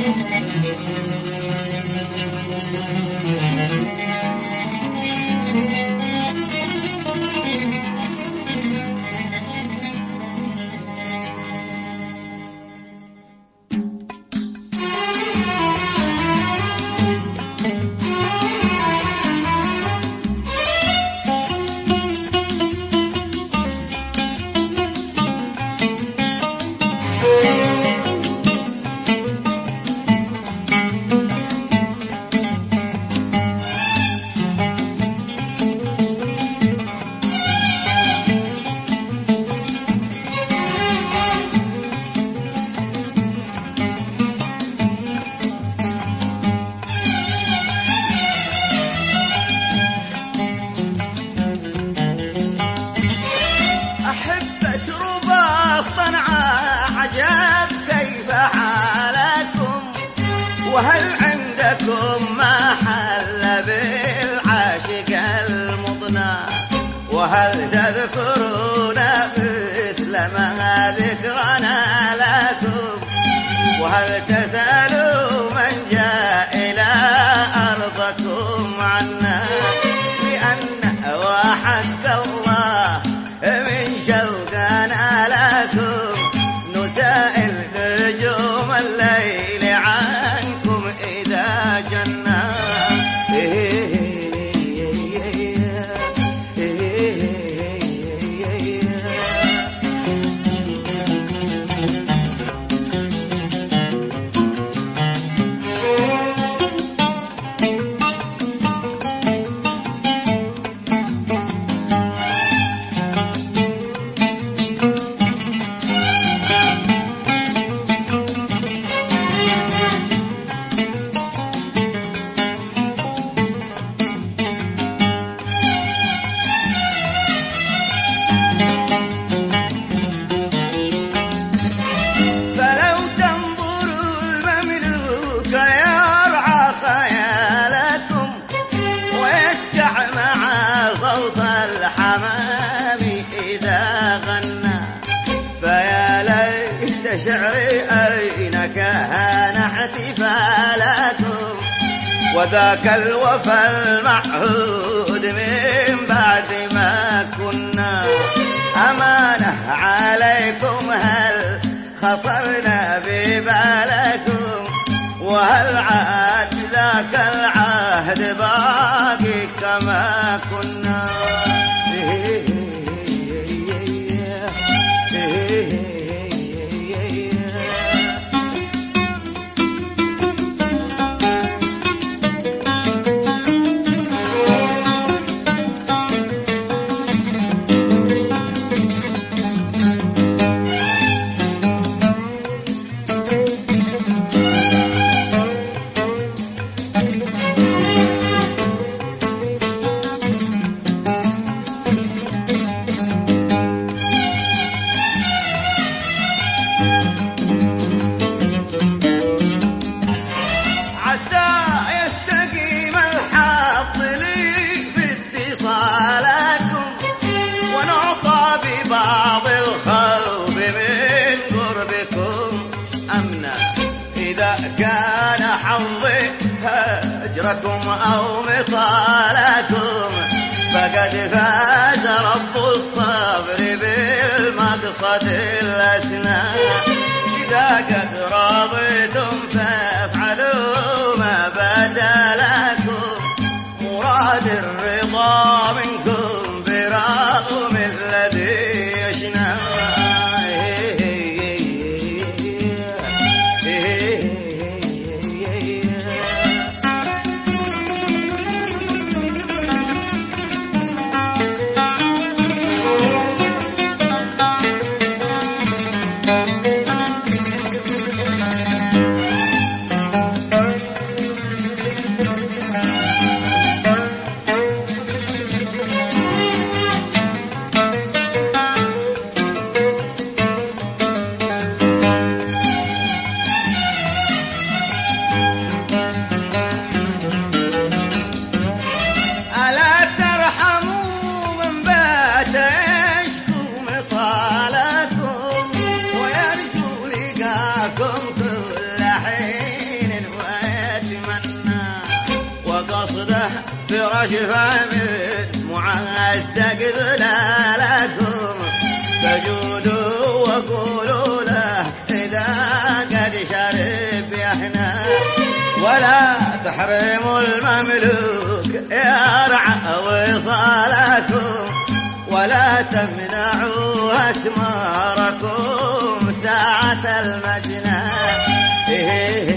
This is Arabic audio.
وهل عندكم ما حل بالعاشق المضنى؟ وهل تذكرون مثل ما ذكرنا لكم؟ وهل تسألوا من جاء إلى أرضكم عنا؟ لأن وحق الله من شوقنا لكم نسائل نجوم الليل عنكم إذا جنى. صوت الحمام إذا غنى فيا ليت شعري أين كان احتفالكم؟ وذاك الوفا المعهود من بعد ما كنا أمانة عليكم هل خطرنا ببالكم؟ وهل عاد ذاك العهد باقي كما كنا؟ بعض الخوف من قربكم أمنا إذا كان حظي هجركم أو مطالكم فقد فاز رب الصبر بالمقصد الأسنى. إذا قد رضيتم فافعلوا ما بدا لكم مراد الرضا منكم برغم الذي يشنى. وشفى من معتق ذلالكم سجودوا وقولوا له إذا قد شرب يحنى ولا تحرموا المملوك يرعى وصالكم ولا تمنعوا أثماركم ساعة المجنى